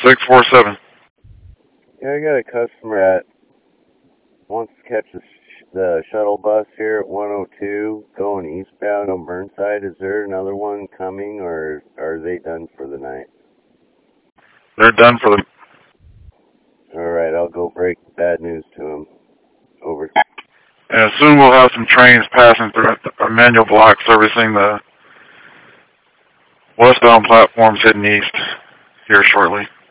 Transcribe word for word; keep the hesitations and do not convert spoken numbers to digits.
six four seven. Yeah, I got a customer that wants to catch the, sh the shuttle bus here at one oh two going eastbound on Burnside. Is there another one coming, or are they done for the night? They're done for the... Alright, I'll go break bad news to him. Over. And soon we'll have some trains passing through Emmanuel Block servicing the westbound platforms heading east here shortly.